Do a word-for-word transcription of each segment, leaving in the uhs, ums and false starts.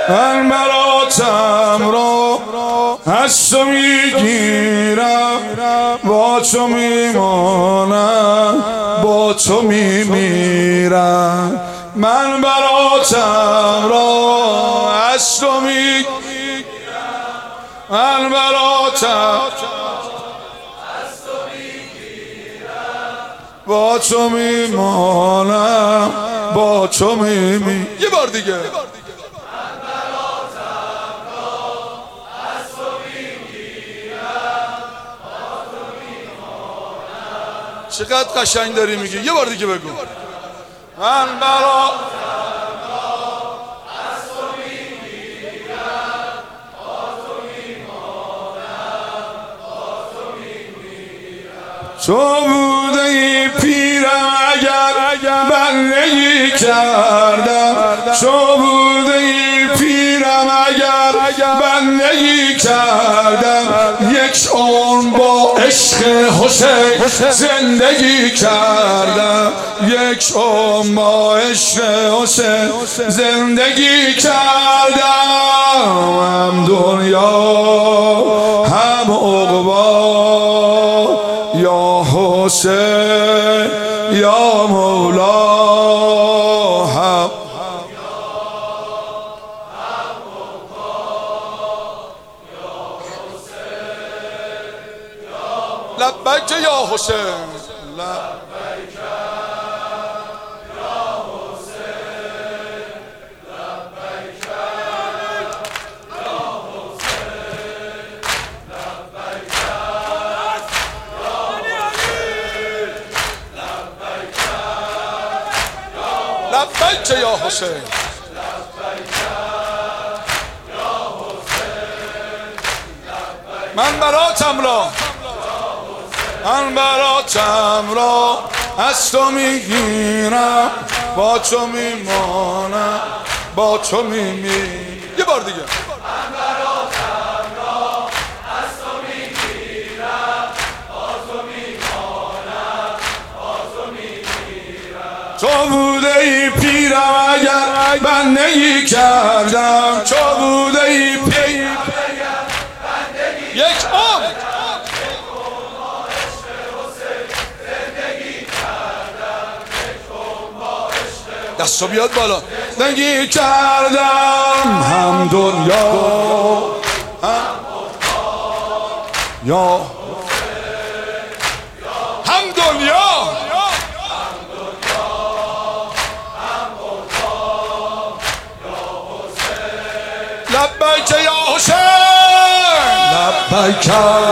من براتم را از تو میگیرم، با تو میمانم، با تو میمیرم. من براتم را از تو میگیرم، من براتم از تو میگیرم، با تو میمانم، با تو میمیرم. یه بار دیگه. چقدر قشنگ داری میگی. یه بار دیگه بگو. من برا از تو میگیرم، با تو میمانم، با تو میمیرم. تو بوده ای پیرم اگر بندگی کردم، تو بوده ای پیرم اگر بندگی کردم. یک عمر با عشق حسین زندگی کردم، یک عمر با عشق حسین زندگی کردم. هم دنیا هم عقبا، یا حسین یا مولا. هم لبیک یا حسین، لبیک یا حسین، لبیک یا حسین، لبیک یا لبیک یا حسین، من براتم را من براتم را از تو میگیرم، با تو میمانم، با تو میمیرم. یه بار دیگه. من براتم را از تو میگیرم، با تو میمانم، با تو میمیرم. تو بوده ای پیرم اگر بندگی کردم، تو بوده ای پیرم یک عمر دستو بیاد بالا زندگی کردم. هم دنیا هم یا هم دنیا لبیک یا حسین، لبیک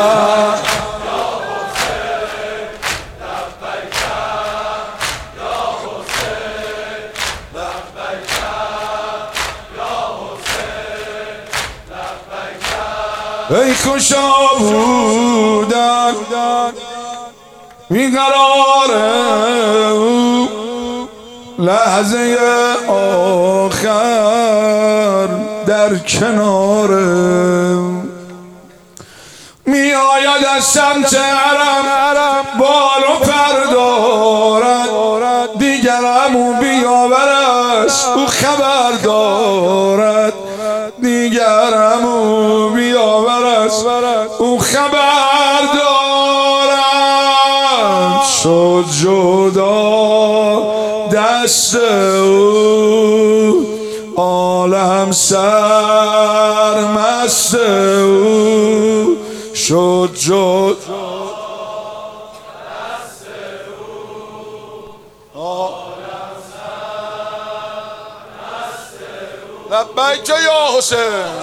ای خوشا بودن بیقرار او، لحظه آخر در کنار می آید از سمت حرم، بال و پر دارد، دیگرم او بیاورست او خبر دارد، دیگرم او بیاورست او خبر دارد. شد جدا دست او، عالم سرمست او، شد جدا دست او، عالم سرمست او. لبیک یا حسین،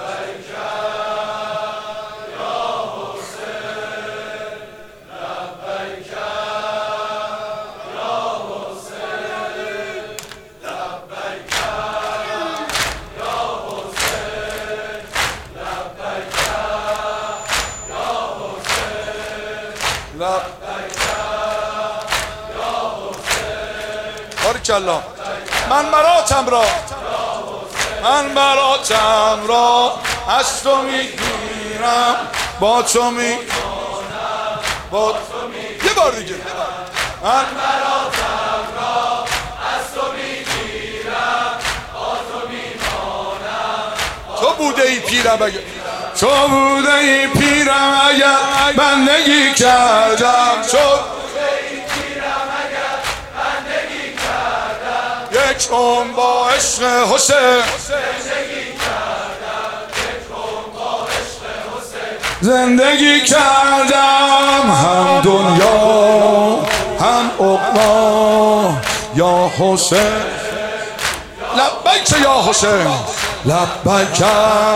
باریکالله. من براتم را من براتم را از تو میگیرم، با تو میمانم، با تو میمیرم. یه بار دیگه. من براتم را از تو میگیرم، با تو میمانم، بوده ای پیرم اگر تو بوده ای پیرم اگر بندگی کردم تو یک عمر با عشق حسین زندگی کردم هم دنیا هم عقبا یا حسین لبیک یا حسین لبیک یا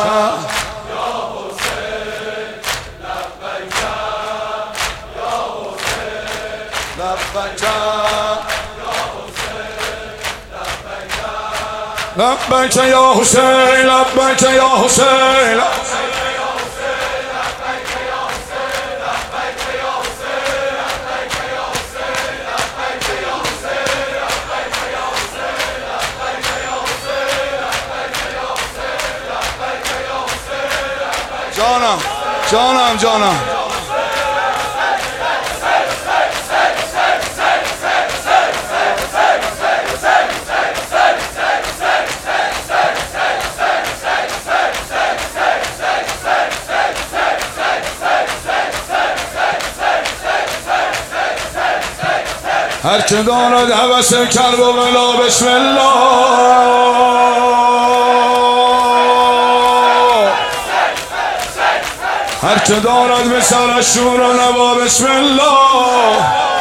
حسین لبیک یا حسین لبیک لبیک یا حسین لبیک یا حسین جانم جانم جانم هر که دارد هوس کرب و بلا بسم الله هر که دارد به سرش شور و نوا بسم الله